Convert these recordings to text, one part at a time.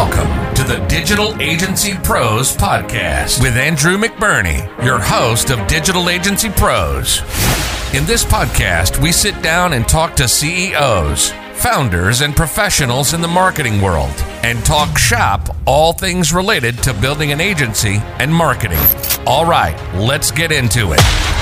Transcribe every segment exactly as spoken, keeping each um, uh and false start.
Welcome to the Digital Agency Pros Podcast with Andrew McBurney, your host of Digital Agency Pros. In this podcast, we sit down and talk to C E Os, founders, and professionals in the marketing world, and talk shop all things related to building an agency and marketing. All right, let's get into it.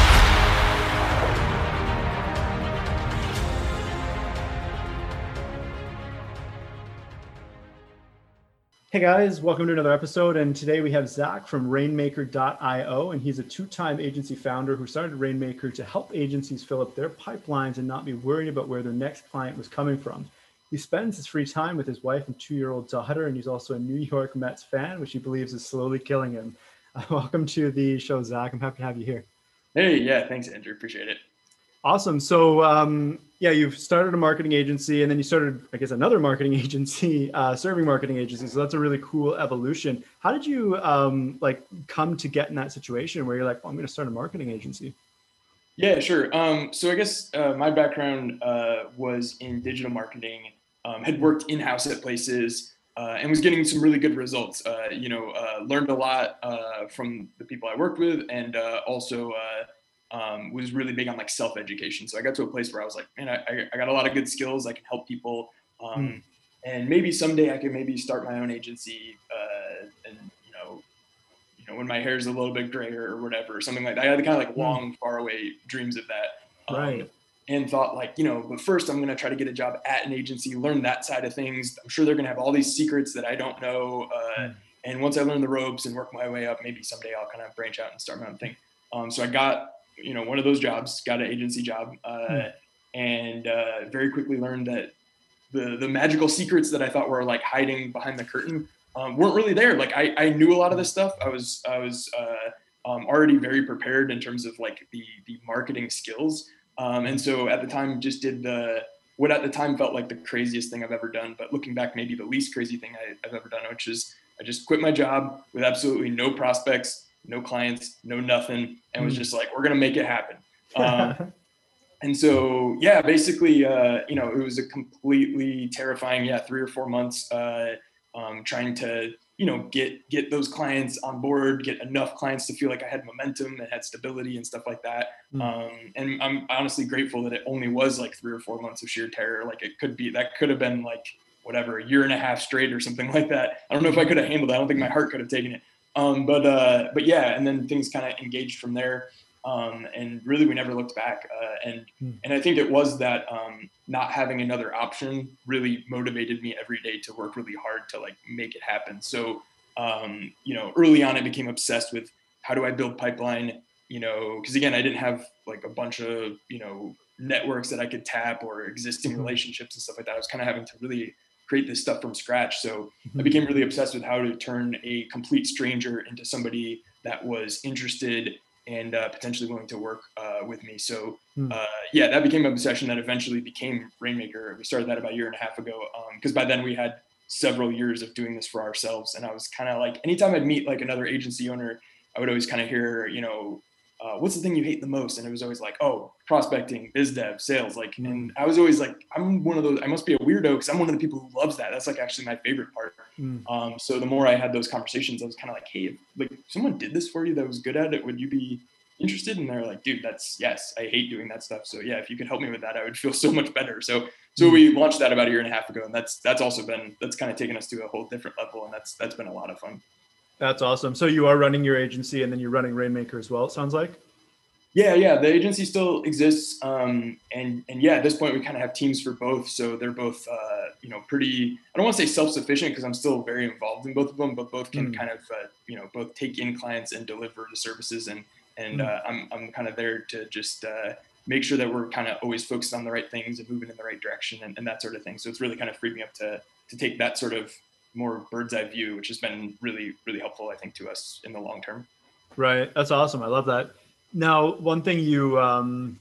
Hey guys, welcome to another episode. And today we have Zach from Rainmaker dot io, and he's a two-time agency founder who started Rainmaker to help agencies fill up their pipelines and not be worried about where their next client was coming from. He spends his free time with his wife and two-year-old daughter, and he's also a New York Mets fan, which he believes is slowly killing him. Uh, welcome to the show, Zach. I'm happy to have you here. Hey, yeah, thanks, Andrew. Appreciate it. Awesome. So, um, yeah, you've started a marketing agency, and then you started, I guess, another marketing agency, uh, serving marketing agency. So that's a really cool evolution. How did you um, like come to get in that situation where you're like, oh, I'm going to start a marketing agency? Yeah, sure. Um, so I guess uh, my background uh, was in digital marketing, um, had worked in-house at places, uh, and was getting some really good results. Uh, you know, uh, learned a lot uh, from the people I worked with, and uh, also uh, Um, was really big on like self-education. So I got to a place where I was like, man, I, I got a lot of good skills. I can help people. Um, mm. And maybe someday I could maybe start my own agency. Uh, and, you know, you know, when my hair is a little bit grayer or whatever, or something like that. I had the kind of like long, mm. far away dreams of that. Um, right. And thought like, you know, but first I'm going to try to get a job at an agency, learn that side of things. I'm sure they're going to have all these secrets that I don't know. Uh, mm. And once I learn the ropes and work my way up, maybe someday I'll kind of branch out and start my own thing. Um, so I got, you know, one of those jobs, got an agency job, uh, hmm. and uh, very quickly learned that the the magical secrets that I thought were like hiding behind the curtain um, weren't really there. Like I, I knew a lot of this stuff. I was I was uh, um, already very prepared in terms of like the the marketing skills, um, and so at the time just did the what at the time felt like the craziest thing I've ever done, but looking back maybe the least crazy thing I, I've ever done, which is I just quit my job with absolutely no prospects, no clients, no nothing, and was just like, we're going to make it happen. Um, and so, yeah, basically, uh, you know, it was a completely terrifying, yeah, three or four months uh, um, trying to, you know, get, get those clients on board, get enough clients to feel like I had momentum and had stability and stuff like that. Mm. Um, and I'm honestly grateful that it only was like three or four months of sheer terror. Like it could be, that could have been like, whatever, a year and a half straight or something like that. I don't know if I could have handled it. I don't think my heart could have taken it. Um, but, uh, but yeah, and then things kind of engaged from there. Um, and really, we never looked back. Uh, and, mm. and I think it was that, um, not having another option really motivated me every day to work really hard to like make it happen. So, um, you know, early on I became obsessed with how do I build pipeline, you know, cause again, I didn't have like a bunch of, you know, networks that I could tap or existing mm-hmm. relationships and stuff like that. I was kind of having to really create this stuff from scratch. So mm-hmm. I became really obsessed with how to turn a complete stranger into somebody that was interested and uh, potentially willing to work uh, with me. So mm. uh, yeah, that became an obsession that eventually became Rainmaker. We started that about a year and a half ago because um, by then we had several years of doing this for ourselves. And I was kind of like, anytime I'd meet like another agency owner, I would always kind of hear, you know, Uh, what's the thing you hate the most? And it was always like, oh, prospecting, biz dev, sales. Like, and I was always like, I'm one of those, I must be a weirdo because I'm one of the people who loves that. That's like actually my favorite part. Mm. Um, so the more I had those conversations, I was kind of like, hey, if, like someone did this for you that was good at it, would you be interested? And they're like, dude, that's, yes, I hate doing that stuff. So yeah, if you could help me with that, I would feel so much better. So, so mm. we launched that about a year and a half ago. And that's, that's also been, that's kind of taken us to a whole different level. And that's, that's been a lot of fun. That's awesome. So you are running your agency and then you're running Rainmaker as well, it sounds like. Yeah, yeah, the agency still exists, um, and and yeah, at this point we kind of have teams for both, so they're both, uh, you know, pretty. I don't want to say self-sufficient because I'm still very involved in both of them, but both can mm. kind of, uh, you know, both take in clients and deliver the services, and and mm. uh, I'm I'm kind of there to just uh, make sure that we're kind of always focused on the right things and moving in the right direction and, and that sort of thing. So it's really kind of freed me up to to take that sort of more bird's eye view, which has been really really helpful, I think, to us in the long term. Right, that's awesome. I love that. Now, one thing you um,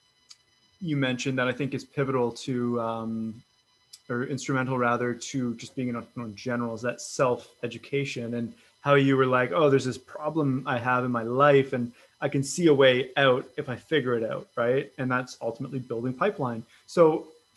you mentioned that I think is pivotal to, um, or instrumental rather, to just being an entrepreneur in general is that self-education and how you were like, oh, there's this problem I have in my life and I can see a way out if I figure it out, right? And that's ultimately building pipeline. So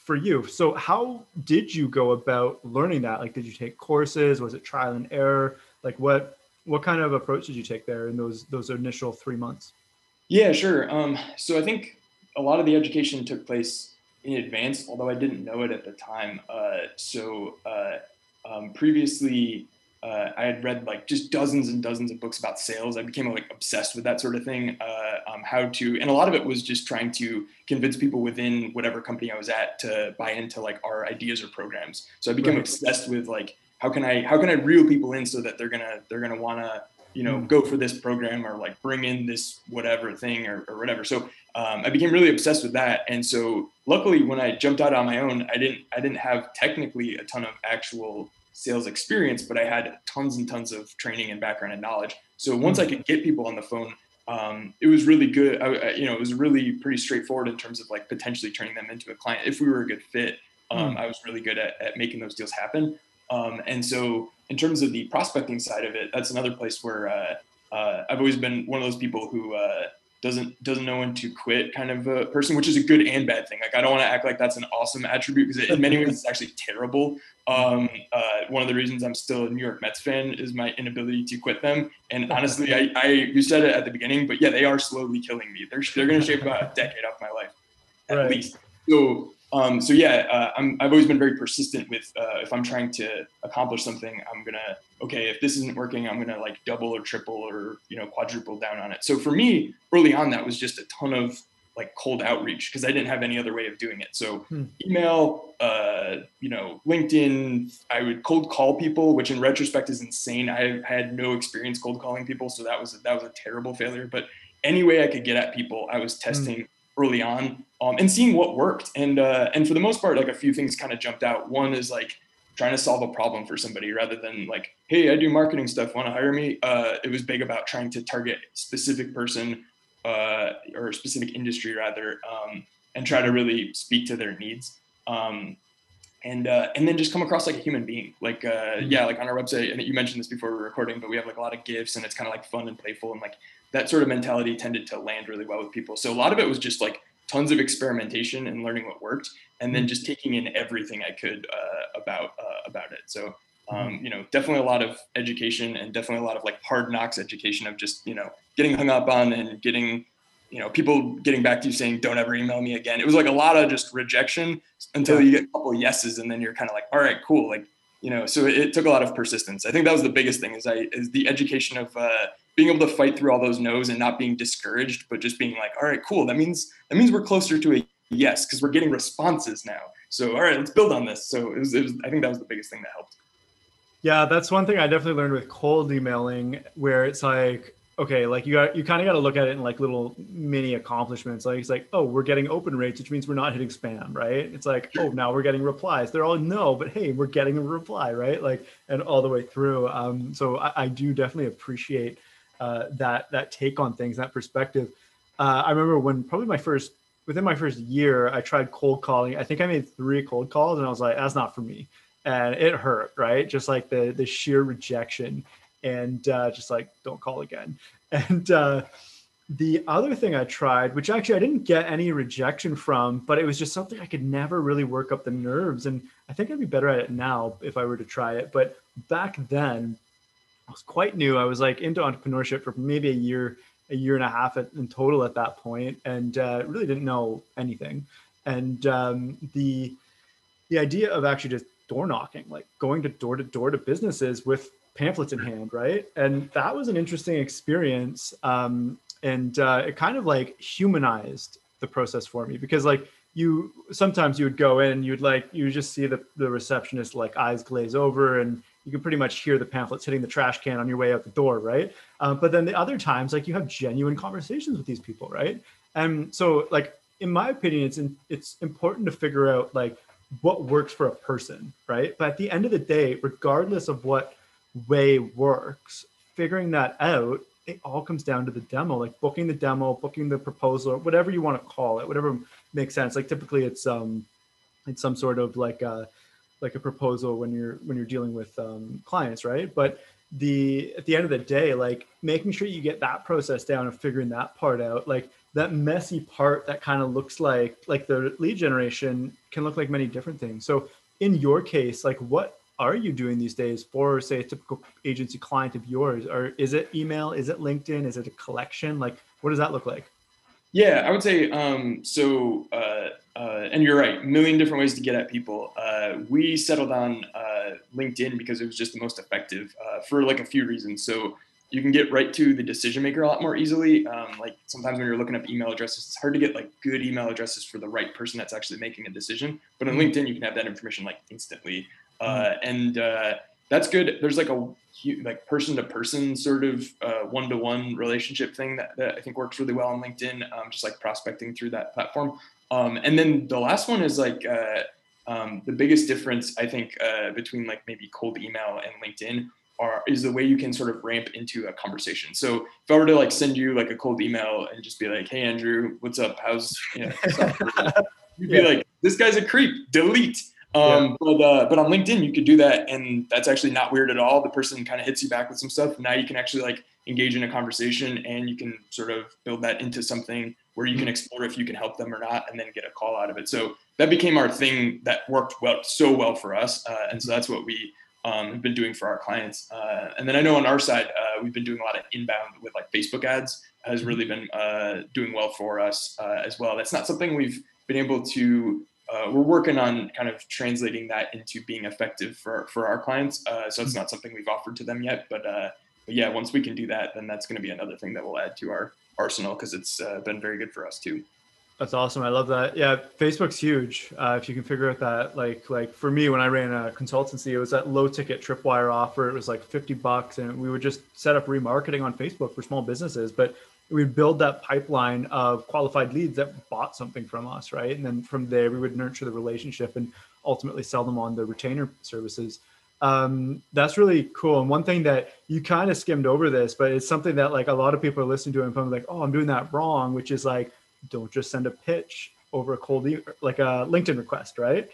for you. So how did you go about learning that? Like, did you take courses? Was it trial and error? Like what, what kind of approach did you take there in those, those initial three months? Yeah, sure. Um, so I think a lot of the education took place in advance, although I didn't know it at the time. Uh, so uh, um, previously, uh, I had read like just dozens and dozens of books about sales. I became like obsessed with that sort of thing. Uh, um, how to, and a lot of it was just trying to convince people within whatever company I was at to buy into like our ideas or programs. So I became right. obsessed with like how can I how can I reel people in so that they're gonna they're gonna wanna you know go for this program or like bring in this whatever thing or, or whatever. So um, I became really obsessed with that. And so luckily, when I jumped out on my own, I didn't I didn't have technically a ton of actual sales experience, but I had tons and tons of training and background and knowledge. So once I could get people on the phone, um, it was really good. I, you know, it was really pretty straightforward in terms of like potentially turning them into a client. If we were a good fit, um, mm. I was really good at, at making those deals happen. Um, and so in terms of the prospecting side of it, that's another place where uh, uh, I've always been one of those people who uh, doesn't doesn't know when to quit kind of a person, which is a good and bad thing. Like I don't want to act like that's an awesome attribute because in many ways it's actually terrible. Um, uh, one of the reasons I'm still a New York Mets fan is my inability to quit them. And honestly, I, I you said it at the beginning, but yeah, they are slowly killing me. They're they're going to shave about a decade off my life at right. least. So um, so yeah, uh, I'm I've always been very persistent with uh, if I'm trying to accomplish something, I'm gonna okay if this isn't working, I'm gonna like double or triple or you know quadruple down on it. So for me, early on, that was just a ton of like cold outreach because I didn't have any other way of doing it. So hmm. email, uh, you know, LinkedIn, I would cold call people, which in retrospect is insane. I had no experience cold calling people. So that was, that was a terrible failure, but any way I could get at people, I was testing hmm. early on um, and seeing what worked. And, uh, and for the most part, like a few things kind of jumped out. One is like trying to solve a problem for somebody rather than like, hey, I do marketing stuff, want to hire me? Uh, it was big about trying to target a specific person Uh, or a specific industry rather, um, and try to really speak to their needs. Um, and uh, and then just come across like a human being. Like, uh, yeah, like on our website, and you mentioned this before we were recording, but we have like a lot of GIFs and it's kind of like fun and playful. And like that sort of mentality tended to land really well with people. So a lot of it was just like tons of experimentation and learning what worked. And then just taking in everything I could uh, about uh, about it. So, um, you know, definitely a lot of education and definitely a lot of like hard knocks education of just, you know, getting hung up on and getting, you know, people getting back to you saying, don't ever email me again. It was like a lot of just rejection until you get a couple of yeses. And then you're kind of like, all right, cool. Like, you know, so it, it took a lot of persistence. I think that was the biggest thing is I, is the education of uh, being able to fight through all those no's and not being discouraged, but just being like, all right, cool. That means, that means we're closer to a yes, because we're getting responses now. So, all right, let's build on this. So it was, it was, I think that was the biggest thing that helped. Yeah, that's one thing I definitely learned with cold emailing, where it's like, okay, like you got, you kind of got to look at it in like little mini accomplishments. Like it's like, oh, we're getting open rates, which means we're not hitting spam, right? It's like, oh, now we're getting replies. They're all no, but hey, we're getting a reply, right? Like, and all the way through. Um, so I, I do definitely appreciate uh, that that take on things, that perspective. Uh, I remember when probably my first, within my first year, I tried cold calling. I think I made three cold calls, and I was like, that's not for me, and it hurt, right? Just like the the sheer rejection. And uh, just like, don't call again. And uh, the other thing I tried, which actually I didn't get any rejection from, but it was just something I could never really work up the nerves. And I think I'd be better at it now if I were to try it. But back then, I was quite new. I was like into entrepreneurship for maybe a year, a year and a half at, in total at that point, and uh, really didn't know anything. And um, the the idea of actually just door knocking, like going to door to door to businesses with pamphlets in hand, right? And that was an interesting experience. Um, and uh, it kind of like humanized the process for me, because like you, sometimes you would go in and you'd like, you just see the, the receptionist like eyes glaze over, and you can pretty much hear the pamphlets hitting the trash can on your way out the door, right? Um, but then the other times, like you have genuine conversations with these people, right? And so like, in my opinion, it's in, it's important to figure out like what works for a person, right? But at the end of the day, regardless of what way works, figuring that out, it all comes down to the demo, like booking the demo, booking the proposal, or whatever you want to call it, whatever makes sense. Like typically it's um it's some sort of like a like a proposal when you're when you're dealing with um clients, right? But the at the end of the day, like making sure you get that process down and figuring that part out, like that messy part that kind of looks like, like the lead generation can look like many different things. So in your case, like what are you doing these days for, say, a typical agency client of yours? Or is it email? Is it LinkedIn? Is it a collection? Like, what does that look like? Yeah, I would say, um, so, uh, uh, and you're right, a million different ways to get at people. Uh, we settled on uh, LinkedIn because it was just the most effective uh, for like a few reasons. So you can get right to the decision maker a lot more easily. Um, like sometimes when you're looking up email addresses, it's hard to get like good email addresses for the right person that's actually making a decision. But on LinkedIn, you can have that information like instantly. Uh, and uh, that's good. There's like a like person to person sort of uh, one to one relationship thing that, that I think works really well on LinkedIn. Um, just like prospecting through that platform. Um, and then the last one is like uh, um, the biggest difference I think uh, between like maybe cold email and LinkedIn are is the way you can sort of ramp into a conversation. So if I were to like send you like a cold email and just be like, "Hey Andrew, what's up? How's you know?" You'd be yeah. like, "This guy's a creep. Delete." Um, yeah. But uh, but on LinkedIn, you could do that, and that's actually not weird at all. The person kind of hits you back with some stuff. Now you can actually like engage in a conversation, and you can sort of build that into something where you can explore if you can help them or not, and then get a call out of it. So that became our thing that worked well, so well for us, uh, and so that's what we um, have been doing for our clients. Uh, and then I know on our side, uh, we've been doing a lot of inbound with like Facebook ads has really been uh, doing well for us uh, as well. That's not something we've been able to. Uh, we're working on kind of translating that into being effective for, for our clients. Uh, so it's not something we've offered to them yet, but, uh, but yeah, once we can do that, then that's going to be another thing that we'll add to our arsenal because it's uh, been very good for us too. That's awesome. I love that. Yeah, Facebook's huge. Uh, if you can figure out that, like, like for me, when I ran a consultancy, it was that low ticket tripwire offer. It was like fifty bucks, and we would just set up remarketing on Facebook for small businesses. But we'd build that pipeline of qualified leads that bought something from us, right? And then from there, we would nurture the relationship and ultimately sell them on the retainer services. Um, that's really cool. And one thing that you kind of skimmed over this, but it's something that like a lot of people are listening to and probably like, oh, I'm doing that wrong, which is like, don't just send a pitch over a cold, e- like a LinkedIn request, right?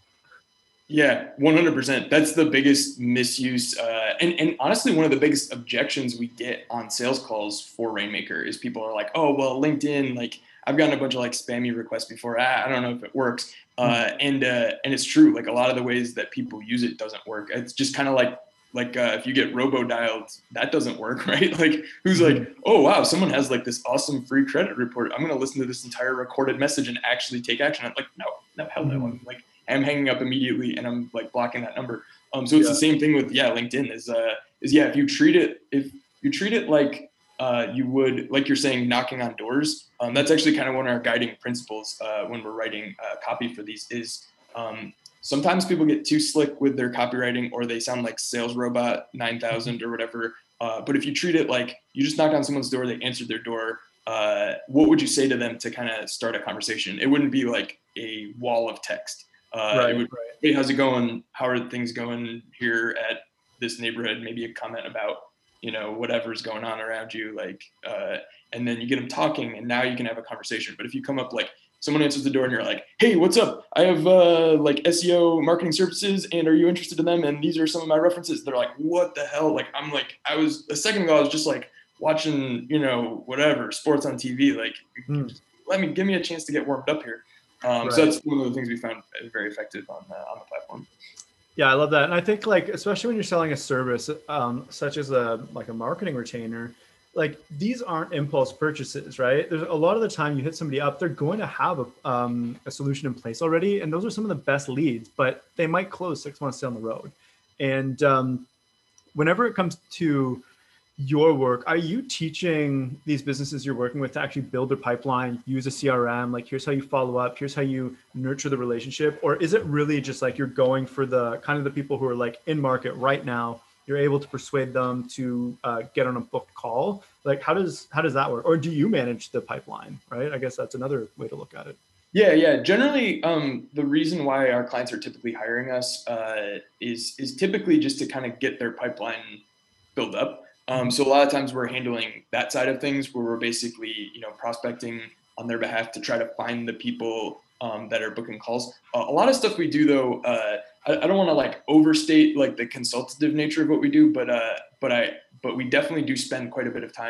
Yeah, one hundred percent. That's the biggest misuse. Uh, and, and honestly, one of the biggest objections we get on sales calls for Rainmaker is people are like, oh, well, LinkedIn, like I've gotten a bunch of like spammy requests before. I, I don't know if it works. Uh, and, uh, and it's true. Like a lot of the ways that people use it doesn't work. It's just kind of like, like uh, if you get robo-dialed, that doesn't work, right? Like who's like, oh, wow, someone has like this awesome free credit report. I'm going to listen to this entire recorded message and actually take action. I'm like, no, no, hell no. I'm like, I'm hanging up immediately and I'm like blocking that number. Um, so it's yeah. the same thing with, yeah, LinkedIn is, uh, is yeah, if you treat it, if you treat it like uh, you would, like you're saying, knocking on doors, um, that's actually kind of one of our guiding principles uh, when we're writing uh, copy for these is um, sometimes people get too slick with their copywriting or they sound like Sales Robot nine thousand or whatever. Uh, but if you treat it like you just knocked on someone's door, they answered their door, uh, what would you say to them to kind of start a conversation? It wouldn't be like a wall of text. Uh, right, it would, right. Hey, how's it going? How are things going here at this neighborhood? Maybe a comment about, you know, whatever's going on around you. Like, uh, and then you get them talking and now you can have a conversation. But if you come up like someone answers the door and you're like, hey, what's up? I have uh, like S E O marketing services and are you interested in them? And these are some of my references. They're like, what the hell? Like, I'm like, I was a second ago, I was just like watching, you know, whatever sports on T V. Like, mm. let me, give me a chance to get warmed up here. Um, right. So that's one of the things we found very effective on uh, on the platform. Yeah, I love that. And I think like, especially when you're selling a service, um, such as a, like a marketing retainer, like these aren't impulse purchases, right? There's a lot of the time you hit somebody up, they're going to have a, um, a solution in place already. And those are some of the best leads, but they might close six months down the road. And um, whenever it comes to your work, are you teaching these businesses you're working with to actually build their pipeline, use a C R M? Like, here's how you follow up, here's how you nurture the relationship? Or is it really just like you're going for the kind of the people who are like in market right now, you're able to persuade them to uh, get on a booked call? Like, how does, how does that work? Or do you manage the pipeline, right? I guess that's another way to look at it. Yeah, yeah. Generally, um, the reason why our clients are typically hiring us uh, is, is typically just to kind of get their pipeline built up. Um, so a lot of times we're handling that side of things where we're basically, you know, prospecting on their behalf to try to find the people um, that are booking calls. Uh, a lot of stuff we do though, uh, I, I don't want to like overstate like the consultative nature of what we do, but uh, but I but we definitely do spend quite a bit of time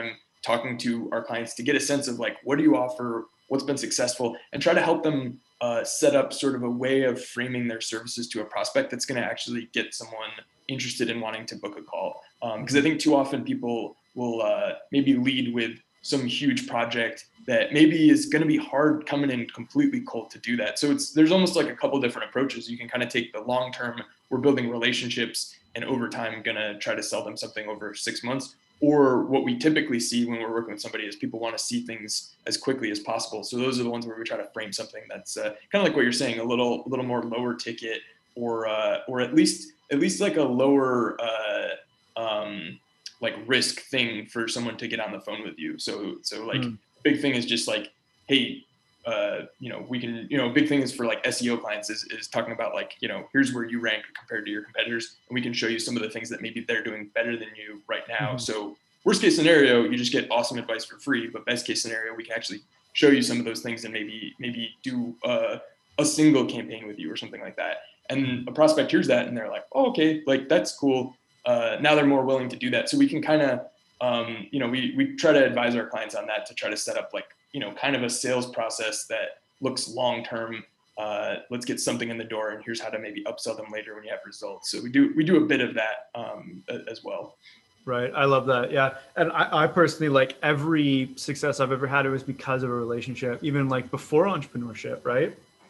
talking to our clients to get a sense of like, what do you offer, what's been successful, and try to help them uh, set up sort of a way of framing their services to a prospect that's going to actually get someone interested in wanting to book a call. Because um, I think too often people will uh, maybe lead with some huge project that maybe is going to be hard coming in completely cold to do that. So it's there's almost like a couple different approaches. You can kind of take the long term, we're building relationships and over time going to try to sell them something over six months. Or what we typically see when we're working with somebody is people want to see things as quickly as possible. So those are the ones where we try to frame something that's uh, kind of like what you're saying, a little a little more lower ticket, or uh, or at least at least like a lower uh, um, like risk thing for someone to get on the phone with you. So so like mm. big thing is just like, hey, uh, you know, we can, you know, big thing is for like S E O clients is, is talking about like, you know, here's where you rank compared to your competitors. And we can show you some of the things that maybe they're doing better than you right now. Mm-hmm. So worst case scenario, you just get awesome advice for free, but best case scenario, we can actually show you some of those things and maybe, maybe do uh, a single campaign with you or something like that. And a prospect hears that and they're like, oh, okay, like that's cool. Uh, now they're more willing to do that. So we can kind of, um, you know, we, we try to advise our clients on that to try to set up like, you know, kind of a sales process that looks long-term. Uh, let's get something in the door and here's how to maybe upsell them later when you have results. So we do, we do a bit of that um, as well. Right. I love that. Yeah. And I, I personally, like every success I've ever had, it was because of a relationship, even like before entrepreneurship, right?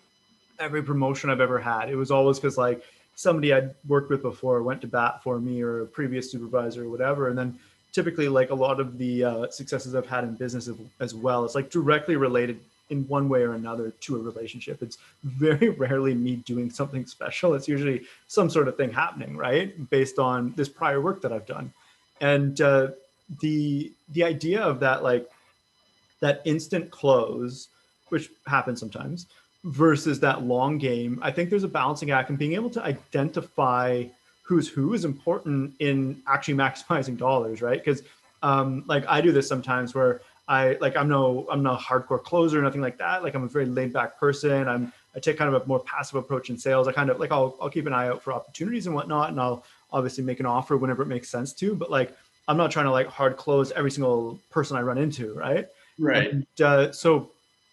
Every promotion I've ever had, it was always because like somebody I'd worked with before went to bat for me or a previous supervisor or whatever. And then typically like a lot of the uh, successes I've had in business as well, it's like directly related in one way or another to a relationship. It's very rarely me doing something special. It's usually some sort of thing happening, right? Based on this prior work that I've done. And uh, the the idea of that, like that instant close, which happens sometimes, versus that long game, I think there's a balancing act, and being able to identify who's who is important in actually maximizing dollars, right? Because um, like I do this sometimes where I like I'm no I'm not a hardcore closer, nothing like that. Like I'm a very laid back person. I'm I take kind of a more passive approach in sales. I kind of like I'll I'll keep an eye out for opportunities and whatnot, and I'll obviously make an offer whenever it makes sense to. But like I'm not trying to like hard close every single person I run into, right? Right. And, uh, so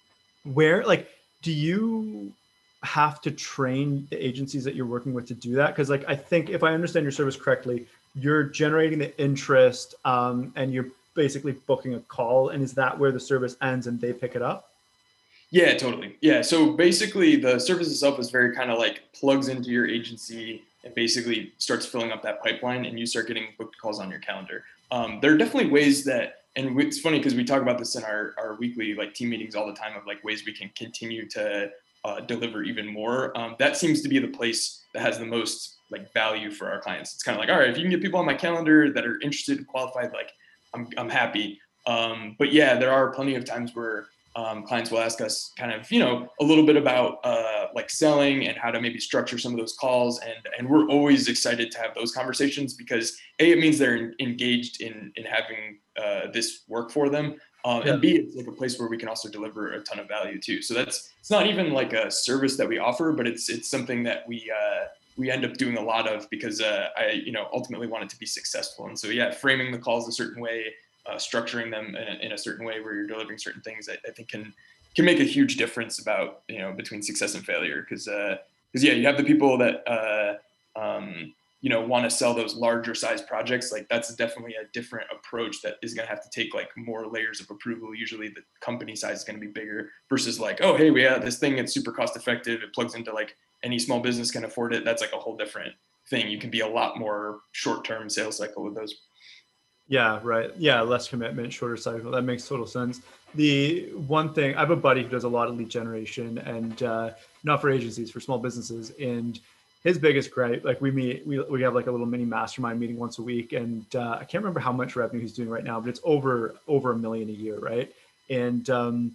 where like do you have to train the agencies that you're working with to do that? Because like I think if I understand your service correctly, you're generating the interest um, and you're basically booking a call, and is that where the service ends and they pick it up? Yeah, totally. Yeah. So basically the service itself is very kind of like plugs into your agency and basically starts filling up that pipeline and you start getting booked calls on your calendar. Um, there are definitely ways that, and it's funny because we talk about this in our, our weekly like team meetings all the time of like ways we can continue to uh, deliver even more. Um, that seems to be the place that has the most like value for our clients. It's kind of like, all right, if you can get people on my calendar that are interested and qualified, like I'm, I'm happy. Um, but yeah, there are plenty of times where um, clients will ask us kind of, you know, a little bit about uh, like selling and how to maybe structure some of those calls. And, and we're always excited to have those conversations because A, it means they're engaged in, in having uh, this work for them. Um, yeah. And B, it's like a place where we can also deliver a ton of value too. So that's, it's not even like a service that we offer, but it's, it's something that we, uh, we end up doing a lot of because uh, I, you know, ultimately want it to be successful. And so, yeah, framing the calls a certain way, uh, structuring them in a, in a certain way where you're delivering certain things, I, I think can, can make a huge difference about, you know, between success and failure. Cause, uh, cause yeah, you have the people that, uh, um, you know, want to sell those larger size projects. Like that's definitely a different approach that is going to have to take like more layers of approval. Usually the company size is going to be bigger versus like, oh, hey, we have this thing. It's super cost effective. It plugs into like any small business can afford it. That's like a whole different thing. You can be a lot more short-term sales cycle with those. Yeah, right. Yeah, less commitment, shorter cycle. That makes total sense. The one thing, I have a buddy who does a lot of lead generation and uh, not for agencies, for small businesses. And his biggest gripe, like we meet, we, we have like a little mini mastermind meeting once a week. And uh, I can't remember how much revenue he's doing right now, but it's over, over a million a year, right? And um,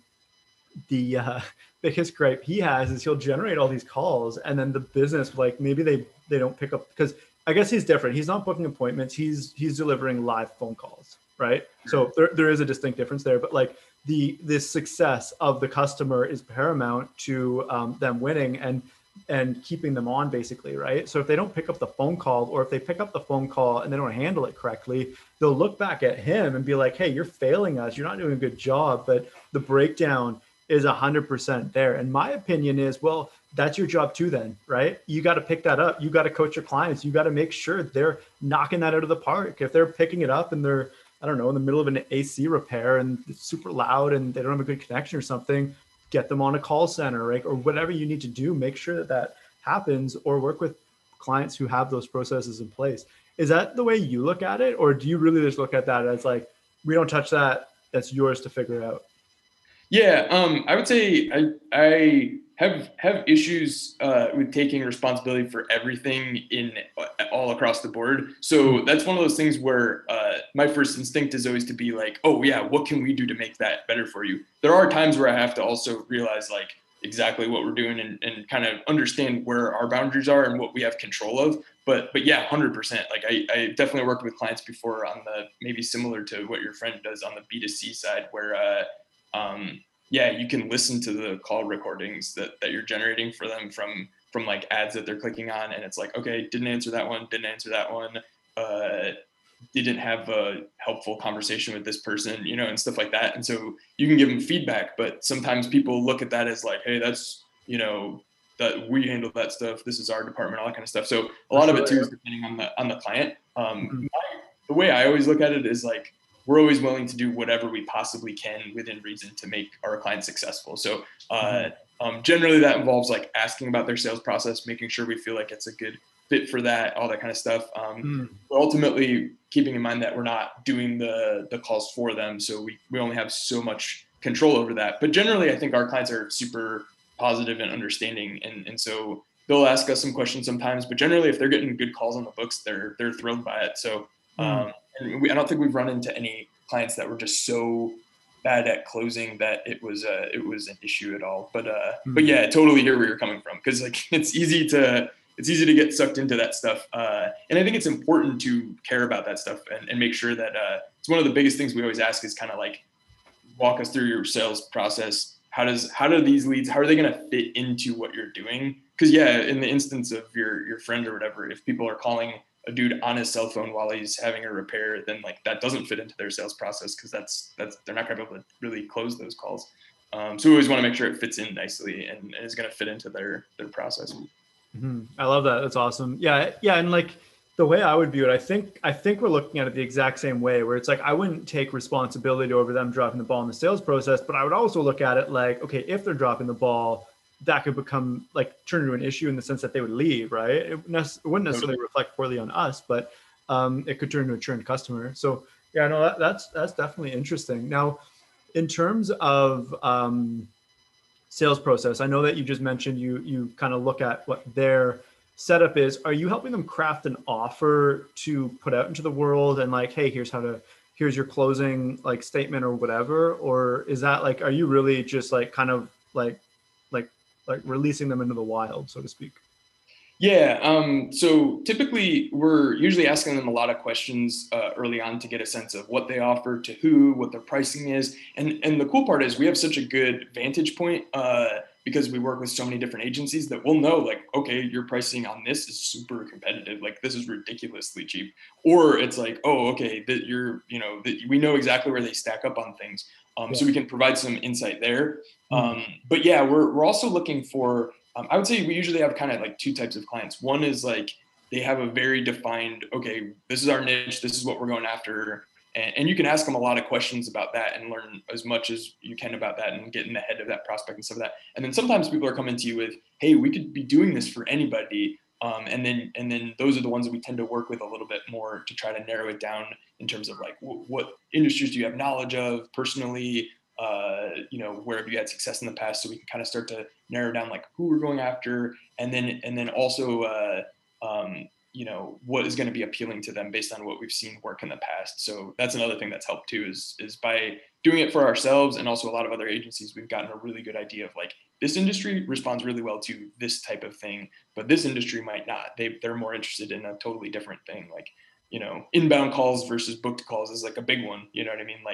the uh, biggest gripe he has is he'll generate all these calls and then the business, like maybe they, they don't pick up because I guess he's different. He's not booking appointments. He's, he's delivering live phone calls, right? So there, there is a distinct difference there, but like the, the success of the customer is paramount to um, them winning. And and keeping them on basically, right? So if they don't pick up the phone call, or if they pick up the phone call and they don't handle it correctly, they'll look back at him and be like, hey, you're failing us. You're not doing a good job. But the breakdown is one hundred percent there. And my opinion is, well, that's your job too then, right? You got to pick that up. You got to coach your clients. You got to make sure they're knocking that out of the park. If they're picking it up and they're, I don't know, in the middle of an A C repair and it's super loud and they don't have a good connection or something, get them on a call center, right? Or whatever you need to do, make sure that that happens, or work with clients who have those processes in place. Is that the way you look at it? Or do you really just look at that as like, we don't touch that, that's yours to figure out? Yeah, um, I would say I I have have issues uh, with taking responsibility for everything in all across the board. So that's one of those things where uh, my first instinct is always to be like, oh yeah, what can we do to make that better for you? There are times where I have to also realize like exactly what we're doing and, and kind of understand where our boundaries are and what we have control of. But but yeah, one hundred percent. Like I, I definitely worked with clients before on the maybe similar to what your friend does on the B two C side, where uh, um, yeah, you can listen to the call recordings that, that you're generating for them from, from like ads that they're clicking on. And it's like, okay, didn't answer that one, didn't answer that one, uh, didn't have a helpful conversation with this person, you know, and stuff like that. And so you can give them feedback, but sometimes people look at that as like, hey, that's, you know, that we handle that stuff. This is our department, all that kind of stuff. So a lot of it too is depending on the, on the client. Um, mm-hmm. my, the way I always look at it is like, we're always willing to do whatever we possibly can within reason to make our clients successful. So uh, mm-hmm. um, generally that involves like asking about their sales process, making sure we feel like it's a good fit for that, all that kind of stuff. Um, mm. But ultimately keeping in mind that we're not doing the the calls for them. So we, we only have so much control over that. But generally I think our clients are super positive and understanding. And, and so they'll ask us some questions sometimes, but generally if they're getting good calls on the books, they're, they're thrilled by it. So um, mm. And we, I don't think we've run into any clients that were just so bad at closing that it was uh, it was an issue at all. But uh, mm-hmm. but yeah, I totally hear where you're coming from, because like it's easy to it's easy to get sucked into that stuff. Uh, and I think it's important to care about that stuff and, and make sure that uh, it's one of the biggest things we always ask is kind of like walk us through your sales process. How does how do these leads, how are they going to fit into what you're doing? Because yeah, in the instance of your your friend or whatever, if people are calling a dude on his cell phone while he's having a repair, then like that doesn't fit into their sales process, because that's that's they're not going to be able to really close those calls. Um, so we always want to make sure it fits in nicely and, and is going to fit into their their process. Mm-hmm. I love that. That's awesome. Yeah, yeah, and like the way I would view it, I think I think we're looking at it the exact same way, where it's like I wouldn't take responsibility over them dropping the ball in the sales process, but I would also look at it like, okay, if they're dropping the ball, that could become like turn into an issue in the sense that they would leave, right? It, it wouldn't necessarily reflect poorly on us, but um, it could turn into a churned customer. So yeah, no, that, that's that's definitely interesting. Now, in terms of um, sales process, I know that you just mentioned you you kind of look at what their setup is. Are you helping them craft an offer to put out into the world and like, hey, here's how to here's your closing like statement or whatever? Or is that like, are you really just like kind of like like like releasing them into the wild, so to speak? Yeah. Um, so typically we're usually asking them a lot of questions uh, early on to get a sense of what they offer to who, what their pricing is. And, and the cool part is we have such a good vantage point uh, because we work with so many different agencies that we'll know like, okay, your pricing on this is super competitive. Like this is ridiculously cheap. Or it's like, oh, okay, that you're, you know, that we know exactly where they stack up on things. Um, yeah. So we can provide some insight there. Um, but yeah, we're we're also looking for, um, I would say we usually have kind of like two types of clients. One is like, they have a very defined, okay, this is our niche, this is what we're going after. And, and you can ask them a lot of questions about that and learn as much as you can about that and get in the head of that prospect and stuff like that. And then sometimes people are coming to you with, hey, we could be doing this for anybody. Um, and then and then those are the ones that we tend to work with a little bit more to try to narrow it down in terms of like, w- what industries do you have knowledge of personally? Uh, you know, where have you had success in the past? So we can kind of start to narrow down like who we're going after, and then and then also, uh, um, you know, what is going to be appealing to them based on what we've seen work in the past. So that's another thing that's helped too, is is by doing it for ourselves and also a lot of other agencies, we've gotten a really good idea of like, this industry responds really well to this type of thing, but this industry might not. They they're more interested in a totally different thing, like, you know, inbound calls versus booked calls is like a big one. You know what I mean? Like,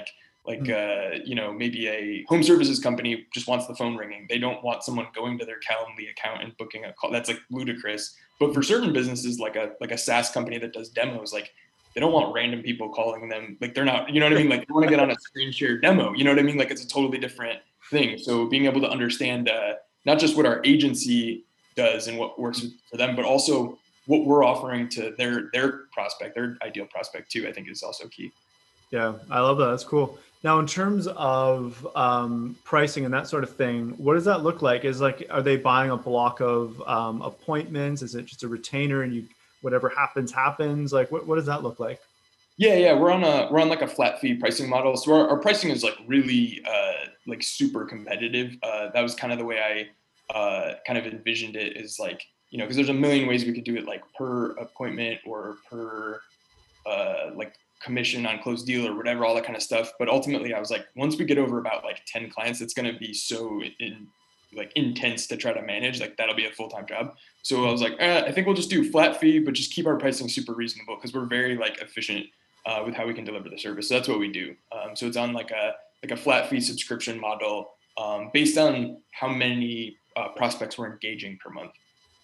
Like, uh, you know, maybe a home services company just wants the phone ringing. They don't want someone going to their Calendly account and booking a call. That's like ludicrous. But for certain businesses, like a like a SaaS company that does demos, like they don't want random people calling them. Like they're not, you know what I mean? Like they want to get on a screen share demo. You know what I mean? Like it's a totally different thing. So being able to understand uh, not just what our agency does and what works for them, but also what we're offering to their their prospect, their ideal prospect too, I think is also key. Yeah, I love that. That's cool. Now, in terms of um, pricing and that sort of thing, what does that look like? Is like, are they buying a block of um, appointments? Is it just a retainer and you, whatever happens, happens? Like, what, what does that look like? Yeah, yeah, we're on a we're on like a flat fee pricing model. So our, our pricing is like really uh, like super competitive. Uh, that was kind of the way I uh, kind of envisioned it. Is like, you know, because there's a million ways we could do it, like per appointment or per uh, like commission on closed deal or whatever, all that kind of stuff. But ultimately I was like, once we get over about like ten clients, it's going to be so in, like intense to try to manage, like that'll be a full-time job. So I was like, eh, I think we'll just do flat fee, but just keep our pricing super reasonable because we're very like efficient uh, with how we can deliver the service. So that's what we do. Um, so it's on like a, like a flat fee subscription model um, based on how many uh, prospects we're engaging per month.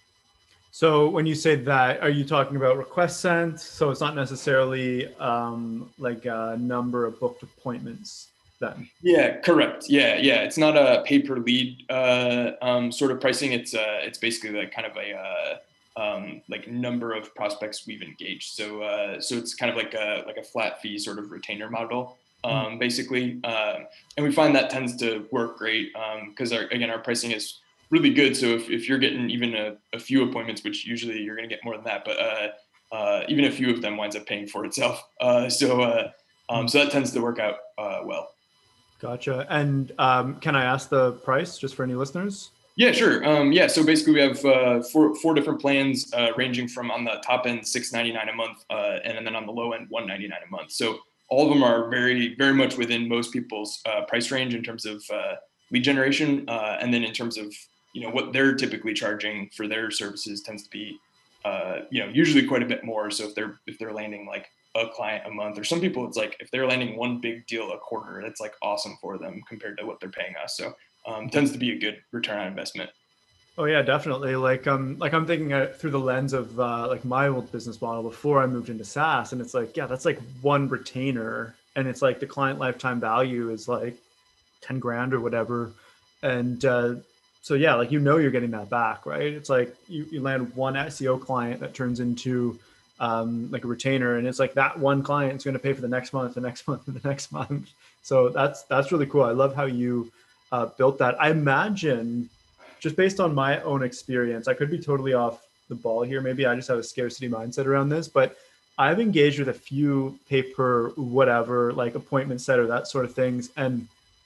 So when you say that, are you talking about requests sent? So it's not necessarily um, like a number of booked appointments then? Yeah, correct. Yeah, yeah. It's not a pay per lead uh, um, sort of pricing. It's uh, it's basically like kind of a uh, um, like number of prospects we've engaged. So uh, so it's kind of like a like a flat fee sort of retainer model, um, mm-hmm. basically. Uh, and we find that tends to work great because um, our again our pricing is really good. So if, if you're getting even a, a few appointments, which usually you're going to get more than that, but uh, uh, even a few of them winds up paying for itself. Uh, so uh, um, so that tends to work out uh, well. Gotcha. And um, can I ask the price just for any listeners? Yeah, sure. Um, yeah. So basically we have uh, four, four different plans uh, ranging from on the top end, six ninety-nine a month, uh, and then on the low end, one ninety-nine a month. So all of them are very, very much within most people's uh, price range in terms of uh, lead generation. Uh, and then in terms of you know, what they're typically charging for their services tends to be, uh, you know, usually quite a bit more. So if they're, if they're landing like a client a month, or some people, it's like, if they're landing one big deal a quarter, that's like awesome for them compared to what they're paying us. So um, tends to be a good return on investment. Oh yeah, definitely. Like, um, like I'm thinking uh, through the lens of uh, like my old business model before I moved into SaaS. And it's like, yeah, that's like one retainer. And it's like the client lifetime value is like ten grand or whatever. And, uh, So yeah, like, you know, you're getting that back, right? It's like you, you land one S E O client that turns into um, like a retainer, and it's like that one client is going to pay for the next month, the next month, and the next month. So that's that's really cool. I love how you uh, built that. I imagine, just based on my own experience, I could be totally off the ball here. Maybe I just have a scarcity mindset around this, but I've engaged with a few pay per whatever, like appointment set or that sort of things, and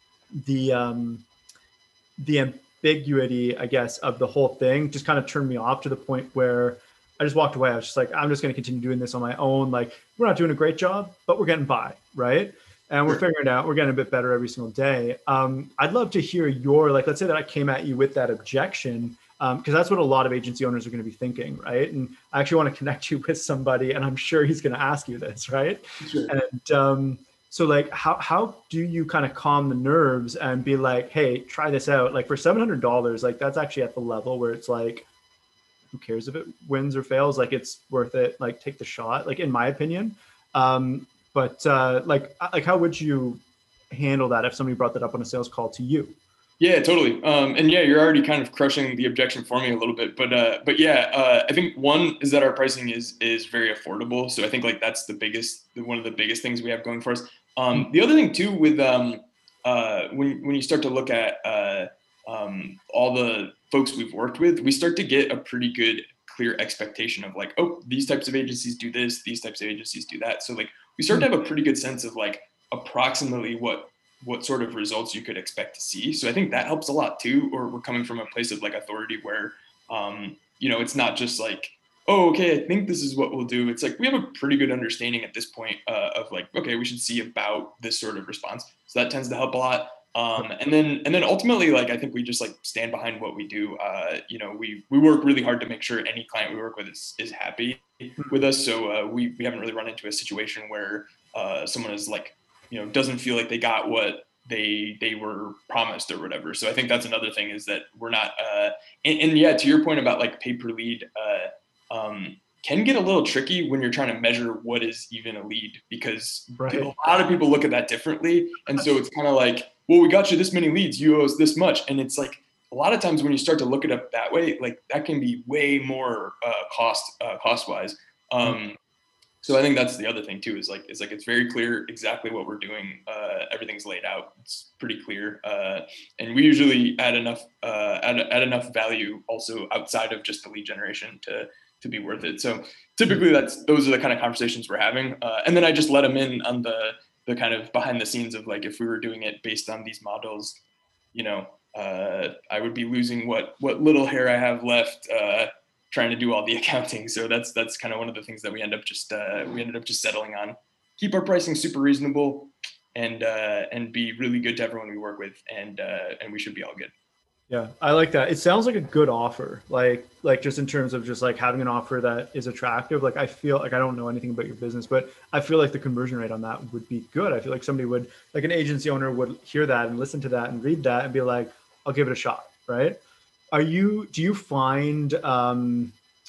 the um, the ambiguity, I guess, of the whole thing just kind of turned me off to the point where I just walked away. I was just like, I'm just going to continue doing this on my own. Like, we're not doing a great job, but we're getting by, right? And we're figuring it out. We're getting a bit better every single day. Um, I'd love to hear your, like, let's say that I came at you with that objection, because um, that's what a lot of agency owners are going to be thinking, right? And I actually want to connect you with somebody, and I'm sure he's going to ask you this, right? Sure. And um, so like, how how do you kind of calm the nerves and be like, hey, try this out? Like for seven hundred dollars, like that's actually at the level where it's like, who cares if it wins or fails? Like, it's worth it. Like, take the shot, like, in my opinion. Um, but uh, like, like, how would you handle that if somebody brought that up on a sales call to you? Yeah, totally. Um, and yeah, you're already kind of crushing the objection for me a little bit, but, uh, but yeah, uh, I think one is that our pricing is, is very affordable. So I think like that's the biggest, one of the biggest things we have going for us. Um, the other thing too, with, um, uh, when, when you start to look at, uh, um, all the folks we've worked with, we start to get a pretty good, clear expectation of like, oh, these types of agencies do this, these types of agencies do that. So like, we start to have a pretty good sense of like approximately what, what sort of results you could expect to see. So I think that helps a lot too, or we're coming from a place of like authority where, um, you know, it's not just like, oh, okay, I think this is what we'll do. It's like, we have a pretty good understanding at this point uh, of like, okay, we should see about this sort of response. So that tends to help a lot. Um, and then, and then ultimately, like, I think we just like stand behind what we do. Uh, you know, we, we work really hard to make sure any client we work with is, is happy with us. So uh, we, we haven't really run into a situation where uh, someone is like, you know, doesn't feel like they got what they they were promised or whatever. So I think that's another thing, is that we're not uh and, and yeah, to your point about like pay per lead, uh um can get a little tricky when you're trying to measure what is even a lead, because Right. a lot of people look at that differently. And so it's kind of like, well, we got you this many leads, you owe us this much. And it's like, a lot of times when you start to look it up that way, like that can be way more uh, cost uh, cost wise. Um, so I think that's the other thing too, is like, it's like, it's very clear exactly what we're doing. Uh, everything's laid out. It's pretty clear. Uh, and we usually add enough, uh, add, add enough value also outside of just the lead generation to, to be worth it. So typically that's, those are the kind of conversations we're having. Uh, and then I just let them in on the, the kind of behind the scenes of like, if we were doing it based on these models, you know, uh, I would be losing what, what little hair I have left, uh, trying to do all the accounting. So that's, that's kind of one of the things that we end up just, uh, we ended up just settling on. Keep our pricing super reasonable, and, uh, and be really good to everyone we work with. And, uh, and we should be all good. Yeah, I like that. It sounds like a good offer. Like, like just in terms of just like having an offer that is attractive. Like, I feel like, I don't know anything about your business, but I feel like the conversion rate on that would be good. I feel like somebody would, like an agency owner would hear that and listen to that and read that and be like, I'll give it a shot. Right. Are you, do you find, um,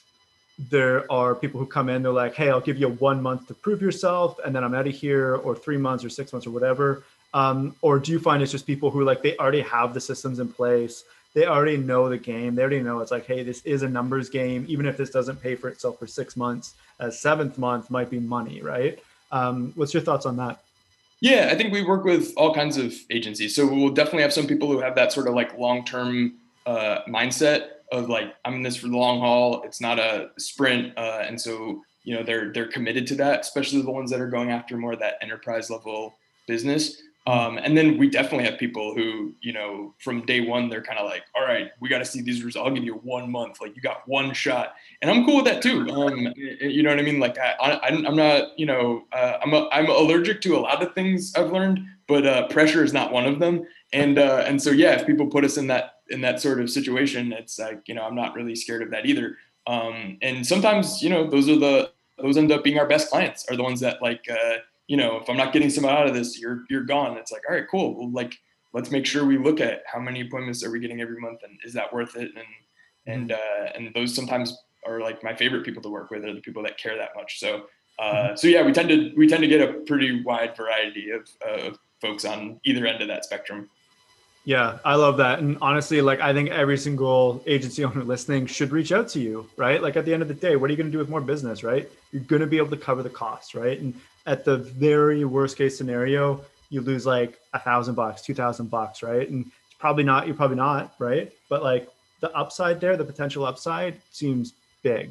there are people who come in, they're like, hey, I'll give you one month to prove yourself, and then I'm out of here, or three months or six months or whatever. Um, or do you find it's just people who like, they already have the systems in place, they already know the game, they already know it's like, hey, this is a numbers game. Even if this doesn't pay for itself for six months, a seventh month might be money, right? Um, what's your thoughts on that? Yeah, I think we work with all kinds of agencies. So we'll definitely have some people who have that sort of like long-term uh, mindset of like, I'm in this for the long haul. It's not a sprint. Uh, and so, you know, they're, they're committed to that, especially the ones that are going after more of that enterprise level business. Um, and then we definitely have people who, you know, from day one, they're kind of like, all right, we got to see these results. I'll give you one month. Like, you got one shot. And I'm cool with that too. Um, you know what I mean? Like, I, I, I'm not, you know, uh, I'm, a, I'm allergic to a lot of things I've learned, but uh, pressure is not one of them. And, uh, and so, yeah, if people put us in that, in that sort of situation, it's like, you know, I'm not really scared of that either. Um, and sometimes, you know, those are the, those end up being our best clients, are the ones that like, uh, you know, if I'm not getting some out of this, you're, you're gone. It's like, all right, cool. Well, like, let's make sure we look at how many appointments are we getting every month, and is that worth it? And, and, uh, and those sometimes are like my favorite people to work with, are the people that care that much. So, uh, so yeah, we tend to, we tend to get a pretty wide variety of, uh, folks on either end of that spectrum. Yeah, I love that. And honestly, like, I think every single agency owner listening should reach out to you, right? Like, at the end of the day, what are you going to do with more business, right? You're going to be able to cover the costs, right? And at the very worst case scenario, you lose like a thousand bucks, two thousand bucks, right? And it's probably not, you're probably not, right? But like the upside there, the potential upside seems big.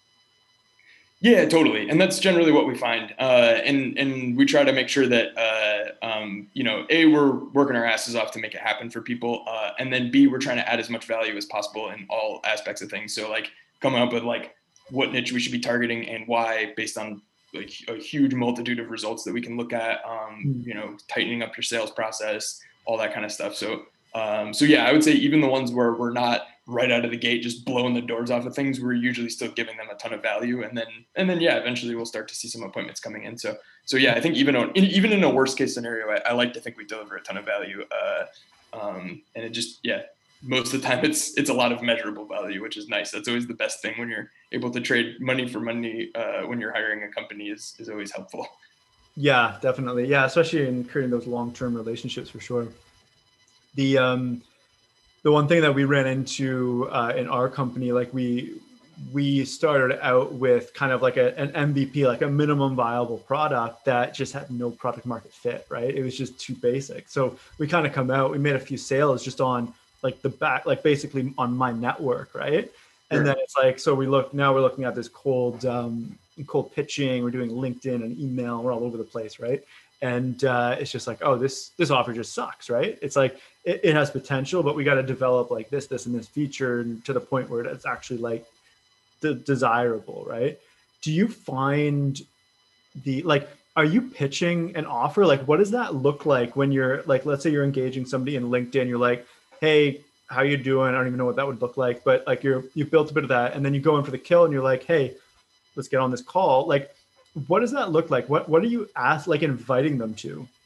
Yeah, totally. And that's generally what we find. Uh, and, and we try to make sure that, uh, um, you know, A, we're working our asses off to make it happen for people. Uh, and then B, we're trying to add as much value as possible in all aspects of things. So like coming up with like what niche we should be targeting and why, based on like a huge multitude of results that we can look at, um, you know, tightening up your sales process, all that kind of stuff. So, um, so yeah, I would say even the ones where we're not right out of the gate just blowing the doors off of things, we're usually still giving them a ton of value. And then, and then, yeah, eventually we'll start to see some appointments coming in. So, so yeah, I think even on, even in a worst case scenario, I, I like to think we deliver a ton of value. Uh, um, and it just, yeah, most of the time it's, it's a lot of measurable value, which is nice. That's always the best thing when you're able to trade money for money, uh, when you're hiring a company is, is always helpful. Yeah, definitely. Yeah. Especially in creating those long-term relationships for sure. The, um, the one thing that we ran into uh, in our company, like we, we started out with kind of like a, an M V P, like a minimum viable product that just had no product market fit, right? It was just too basic. So we kind of come out, we made a few sales just on like the back, like basically on my network, right? And sure. Then it's like, so we look, now we're looking at this cold, um, cold pitching, we're doing LinkedIn and email, we're all over the place, right? And uh, it's just like, oh, this this offer just sucks, right? It's like, it, it has potential, but we got to develop like this, this, and this feature to the point where it's actually like de- desirable, right? Do you find the, like, are you pitching an offer? Like, what does that look like when you're like, let's say you're engaging somebody in LinkedIn, you're like, hey, how you doing? I don't even know what that would look like, but like you're, you've built a bit of that. And then you go in for the kill and you're like, hey, let's get on this call. Like, what does that look like? What, what are you ask, like inviting them to?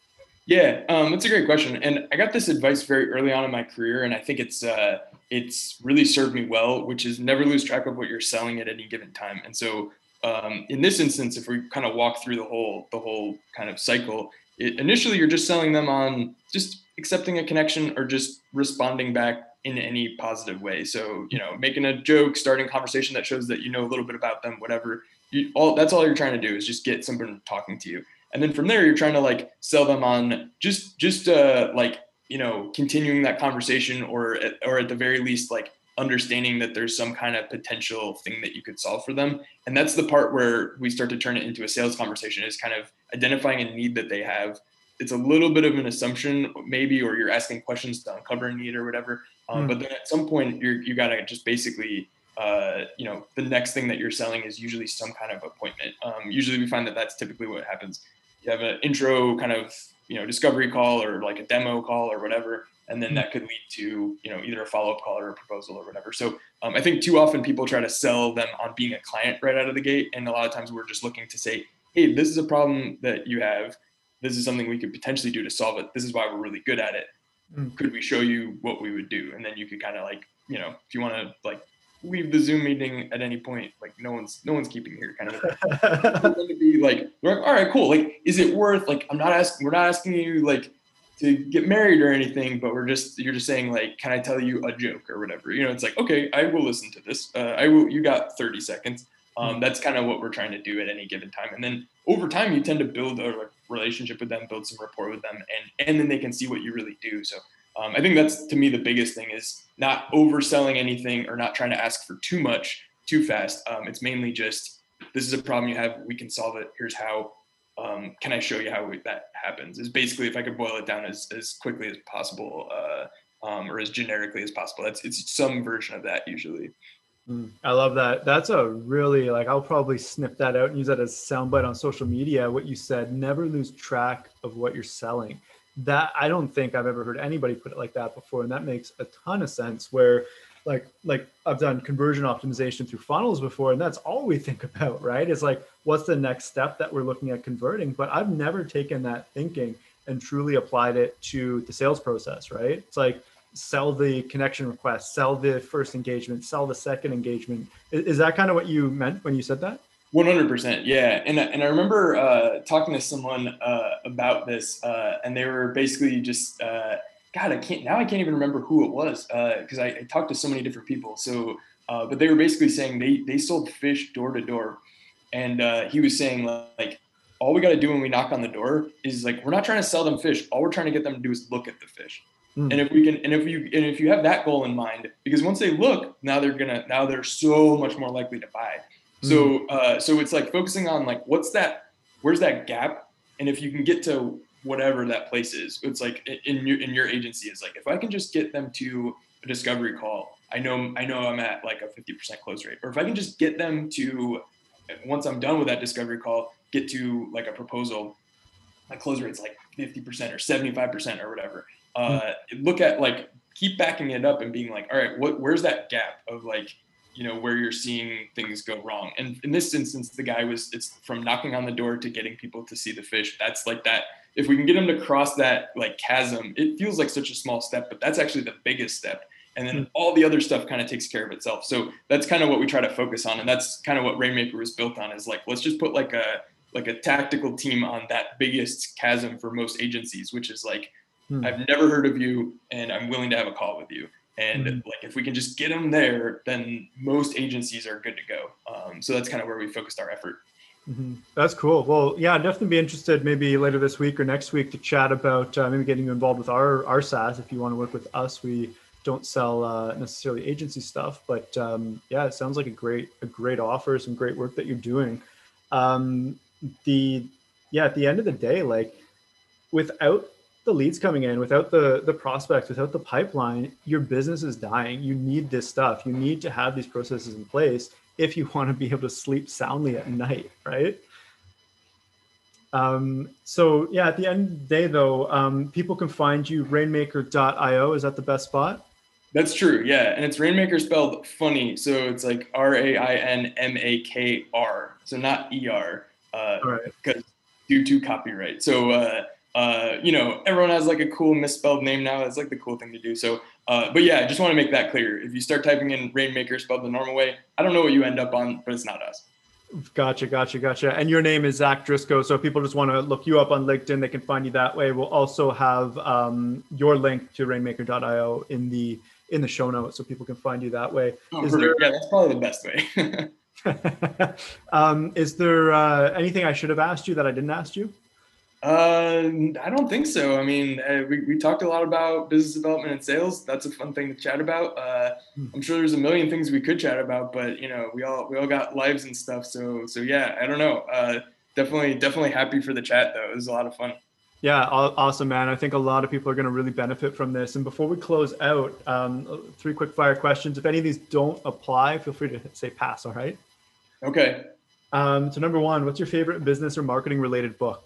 Yeah, um, that's a great question. And I got this advice very early on in my career, and I think it's uh, it's really served me well, which is never lose track of what you're selling at any given time. And so um, in this instance, if we kind of walk through the whole the whole kind of cycle, it, initially you're just selling them on just accepting a connection or just responding back in any positive way. So, you know, making a joke, starting a conversation that shows that you know a little bit about them, whatever. You, all that's all you're trying to do is just get someone talking to you. And then from there, you're trying to like sell them on just just uh, like, you know, continuing that conversation, or or at the very least, like understanding that there's some kind of potential thing that you could solve for them. And that's the part where we start to turn it into a sales conversation, is kind of identifying a need that they have. It's a little bit of an assumption maybe, or you're asking questions to uncover a need or whatever. Um, mm. But then at some point you're, you got to just basically, uh, you know, the next thing that you're selling is usually some kind of appointment. Um, usually we find that that's typically what happens. You have an intro kind of, you know, discovery call or like a demo call or whatever. And then that could lead to, you know, either a follow-up call or a proposal or whatever. So um, I think too often people try to sell them on being a client right out of the gate. And a lot of times we're just looking to say, hey, this is a problem that you have. This is something we could potentially do to solve it. This is why we're really good at it. Mm. Could we show you what we would do? And then you could kind of like, you know, if you want to like leave the Zoom meeting at any point, like no one's, no one's keeping here kind of thing. to be like, we're like, all right, cool. Like, is it worth, like, I'm not asking, we're not asking you like to get married or anything, but we're just, you're just saying like, can I tell you a joke or whatever? You know, it's like, okay, I will listen to this. Uh, I will, you got thirty seconds. Um, that's kind of what we're trying to do at any given time. And then over time, you tend to build a relationship with them, build some rapport with them, and, and then they can see what you really do. So um, I think that's, to me, the biggest thing is not overselling anything or not trying to ask for too much too fast. Um, it's mainly just, this is a problem you have, we can solve it. Here's how. Um, can I show you how we, that happens? Is basically, if I could boil it down as, as quickly as possible, uh, um, or as generically as possible. That's, it's some version of that usually. Mm, I love that. That's a really, like, I'll probably snip that out and use that as a soundbite on social media. What you said, never lose track of what you're selling. That, I don't think I've ever heard anybody put it like that before. And that makes a ton of sense, where like, like I've done conversion optimization through funnels before, and that's all we think about, right? It's like, what's the next step that we're looking at converting? But I've never taken that thinking and truly applied it to the sales process, right? It's like, sell the connection request, sell the first engagement, sell the second engagement. Is, is that kind of what you meant when you said that? one hundred percent. Yeah. And, and I remember uh, talking to someone uh, about this uh, and they were basically just, uh, God, I can't, now I can't even remember who it was because uh, I, I talked to so many different people. So, uh, but they were basically saying they, they sold fish door to door. And uh, he was saying like, all we got to do when we knock on the door is like, we're not trying to sell them fish. All we're trying to get them to do is look at the fish. Mm. And if we can, and if you, and if you have that goal in mind, because once they look, now they're gonna, now they're so much more likely to buy. Mm. So, uh, so it's like focusing on like, what's that, where's that gap? And if you can get to whatever that place is, it's like in your, in your agency is like, if I can just get them to a discovery call, I know, I know I'm at like a fifty percent close rate. Or if I can just get them to, once I'm done with that discovery call, get to like a proposal, my close rate's like fifty percent or seventy-five percent or whatever. Uh, look at like, keep backing it up and being like, all right, what, where's that gap of like, you know, where you're seeing things go wrong. And in this instance, the guy was, it's from knocking on the door to getting people to see the fish. That's like that. If we can get them to cross that like chasm, it feels like such a small step, but that's actually the biggest step. And then all the other stuff kind of takes care of itself. So that's kind of what we try to focus on. And that's kind of what Rainmaker was built on, is like, let's just put like a, like a tactical team on that biggest chasm for most agencies, which is like, I've never heard of you and I'm willing to have a call with you. And mm-hmm. like, if we can just get them there, then most agencies are good to go. Um, so that's kind of where we focused our effort. Mm-hmm. That's cool. Well, yeah, I'd definitely be interested maybe later this week or next week to chat about uh, maybe getting you involved with our, our SaaS. If you want to work with us, we don't sell uh, necessarily agency stuff, but um, yeah, it sounds like a great, a great offer, some great work that you're doing. Um, the, yeah, at the end of the day, like without the leads coming in, without the the prospects, without the pipeline, your business is dying. You need this stuff. You need to have these processes in place if you want to be able to sleep soundly at night, right? Um, so yeah, at the end of the day though, um, people can find you rainmaker dot io. Is that the best spot? That's true. Yeah. And it's Rainmaker spelled funny. So it's like R A I N M A K R. So not E R, uh, right. Because due to copyright. So, uh, uh, you know, everyone has like a cool misspelled name now. That's like the cool thing to do. So, uh, but yeah, I just want to make that clear. If you start typing in Rainmaker spelled the normal way, I don't know what you end up on, but it's not us. Gotcha, gotcha, gotcha. And your name is Zach Driscoll. So if people just want to look you up on LinkedIn, they can find you that way. We'll also have um, your link to rainmaker dot io in the in the show notes, so people can find you that way. Oh, is there, yeah, that's probably the best way. um, is there uh, anything I should have asked you that I didn't ask you? Uh, I don't think so. I mean, uh, we, we talked a lot about business development and sales. That's a fun thing to chat about. Uh, I'm sure there's a million things we could chat about, but you know, we all, we all got lives and stuff. So, so yeah, I don't know. Uh, definitely, definitely happy for the chat though. It was a lot of fun. Yeah. Awesome, man. I think a lot of people are going to really benefit from this. And before we close out, um, three quick fire questions. If any of these don't apply, feel free to say pass. All right. Okay. Um, so number one, what's your favorite business or marketing related book?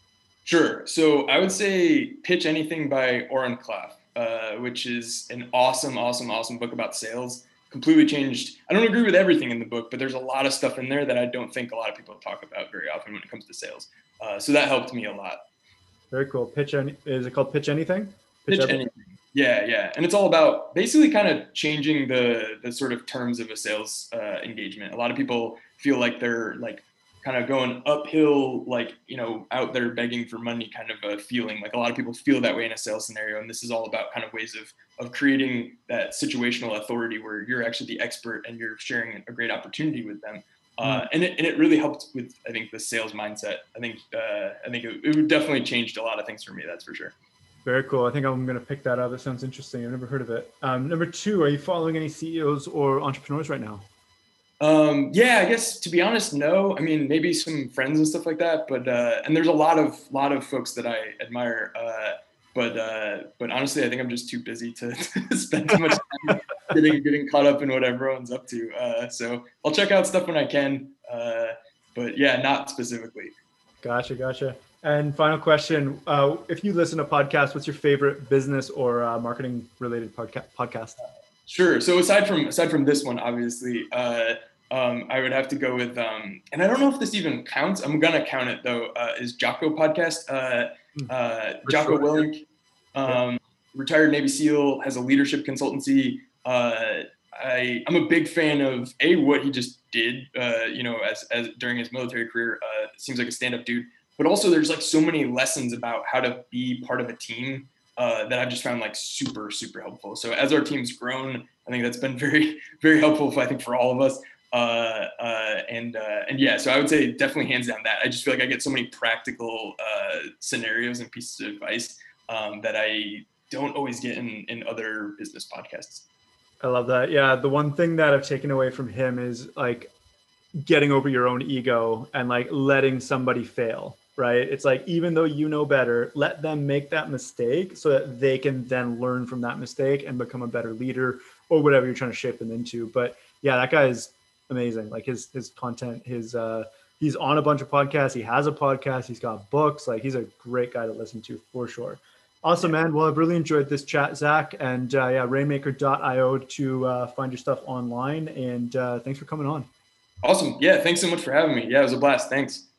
Sure. So I would say Pitch Anything by Oren Klaff, uh, which is an awesome, awesome, awesome book about sales. Completely changed. I don't agree with everything in the book, but there's a lot of stuff in there that I don't think a lot of people talk about very often when it comes to sales. Uh, so that helped me a lot. Very cool. Pitch any, is it called Pitch Anything? Pitch, Pitch Anything. Yeah, yeah. And it's all about basically kind of changing the the sort of terms of a sales uh, engagement. A lot of people feel like they're like kind of going uphill, like, you know, out there begging for money kind of a feeling. Like a lot of people feel that way in a sales scenario. And this is all about kind of ways of, of creating that situational authority where you're actually the expert and you're sharing a great opportunity with them. Uh, and, it, and it really helped with, I think, the sales mindset. I think uh, I think it, it definitely changed a lot of things for me. That's for sure. Very cool. I think I'm going to pick that up. That sounds interesting. I've never heard of it. Um, number two, are you following any C E Os or entrepreneurs right now? Um, yeah, I guess to be honest, no. I mean, maybe some friends and stuff like that, but, uh, and there's a lot of, lot of folks that I admire. Uh, but, uh, but honestly, I think I'm just too busy to, to spend too much time getting, getting caught up in what everyone's up to. Uh, so I'll check out stuff when I can. Uh, but yeah, not specifically. Gotcha. Gotcha. And final question. Uh, if you listen to podcasts, what's your favorite business or uh, marketing related podca- podcast? Sure. So aside from, aside from this one, obviously, uh, Um, I would have to go with, um, and I don't know if this even counts. I'm going to count it though, uh, is Jocko podcast. Uh, uh, Jocko sure. Willink, um, yeah. retired Navy SEAL, has a leadership consultancy. Uh, I, I'm a big fan of a, what he just did, uh, you know, as, as during his military career, uh, seems like a stand-up dude, but also there's like so many lessons about how to be part of a team, uh, that I've just found like super, super helpful. So as our team's grown, I think that's been very, very helpful, I think, for all of us. Uh, uh, and, uh, and yeah, so I would say definitely hands down that. I just feel like I get so many practical, uh, scenarios and pieces of advice, um, that I don't always get in, in other business podcasts. I love that. Yeah. The one thing that I've taken away from him is like getting over your own ego and like letting somebody fail, right? It's like, even though you know better, let them make that mistake so that they can then learn from that mistake and become a better leader or whatever you're trying to shape them into. But yeah, that guy is amazing. Like his, his content, his, uh, he's on a bunch of podcasts. He has a podcast. He's got books. Like he's a great guy to listen to for sure. Awesome, man. Well, I've really enjoyed this chat, Zach, and uh, yeah, rainmaker dot io to uh, find your stuff online. And uh, thanks for coming on. Awesome. Yeah. Thanks so much for having me. Yeah, it was a blast. Thanks.